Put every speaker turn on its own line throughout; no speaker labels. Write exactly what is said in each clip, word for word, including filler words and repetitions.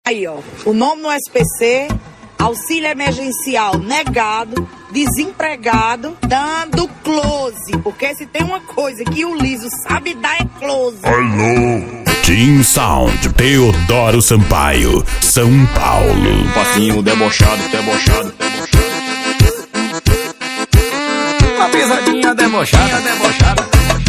Aí, ó, o nome no S P C, auxílio emergencial negado, desempregado, dando close. Porque se tem uma coisa que o liso sabe dar é close.
Alô! Team Sound, Teodoro Sampaio, São Paulo.
Passinho debochado, debochado, debochado. Uma pisadinha debochada, debochada.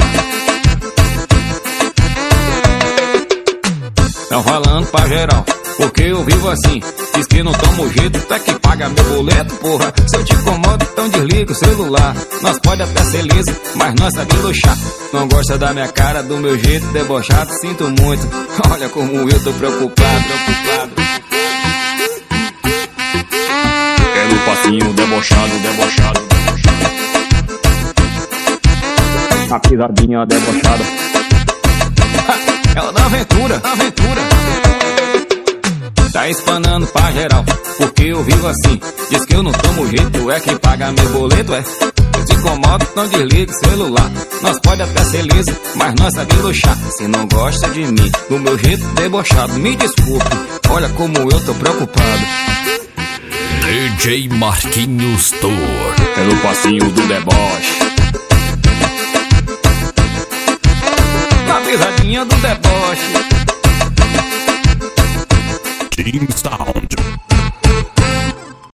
Tão falando pra geral, porque eu vivo assim. Diz que não tomo jeito, tu é que paga meu boleto, porra. Se eu te incomodo, então desliga o celular. Nós pode até ser liso, mas nós sabe luxar. Não gosta da minha cara, do meu jeito debochado, sinto muito. Olha como eu tô preocupado, preocupado. Quero o passinho debochado, debochado, debochado. A pisadinha debochada. É o da aventura, aventura. Tá espanando pra geral, porque eu vivo assim. Diz que eu não tomo jeito, é quem paga meu boleto, é. Eu te incomodo, não desliga o celular. Nós pode até ser liso, mas nós sabemos luxar. Se não gosta de mim, do meu jeito debochado, me desculpe, olha como eu tô preocupado.
D J Marquinhos Tour.
Pelo passinho do deboche. Na pisadinha do deboche.
Team Sound.